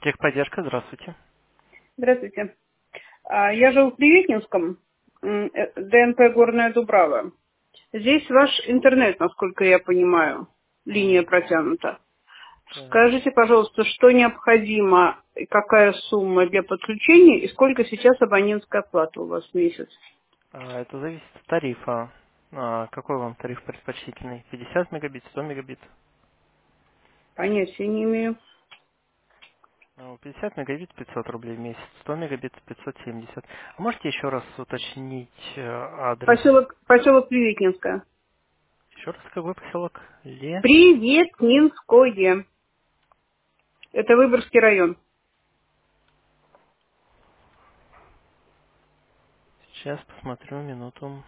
Техподдержка, здравствуйте. Здравствуйте. Я живу в Приветнинском, ДНП Горная Дубрава. Здесь ваш интернет, насколько я понимаю, линия Мгм. протянута. Так. Скажите, пожалуйста, что необходимо, и какая сумма для подключения, и сколько сейчас абонентская плата у вас в месяц? Это зависит от тарифа. Какой вам тариф предпочтительный? 50 мегабит, 100 мегабит? Понятия не имею. 50 мегабит 500 рублей в месяц, 100 мегабит 570. А можете еще раз уточнить адрес? Поселок Приветнинская. Еще раз, какой поселок? Приветнинское. Это Выборгский район. Сейчас посмотрю, минуту.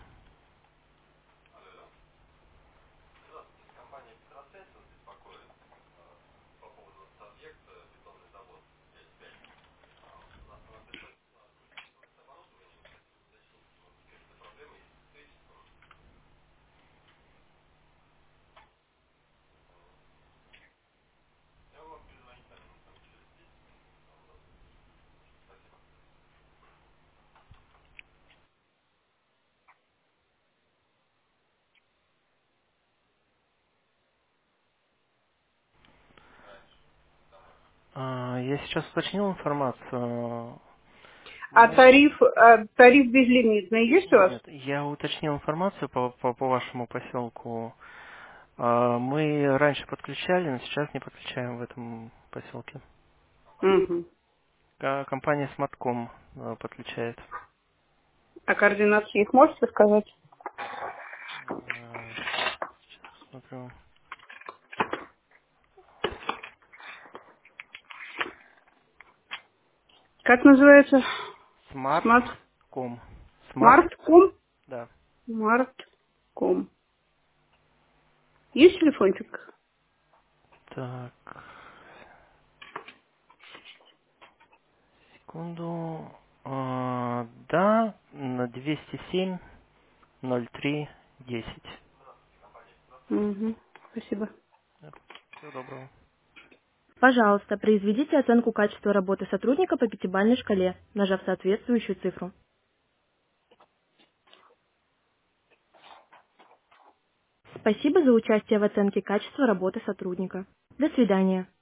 Я сейчас уточнил информацию. А Мы... тариф безлимитный есть у вас? Нет, я уточнил информацию по вашему поселку. Мы раньше подключали, но сейчас не подключаем в этом поселке. Угу. Компания Smartcom подключает. А координаты их можете сказать? Сейчас посмотрю. Как называется? Смарт. Smartcom. Smart, Смартком? да. Смартком. Есть телефончик? Так, секунду. Да, на 207 03 10. Угу. Спасибо. Всего доброго. Пожалуйста, произведите оценку качества работы сотрудника по пятибалльной шкале, нажав соответствующую цифру. Спасибо за участие в оценке качества работы сотрудника. До свидания.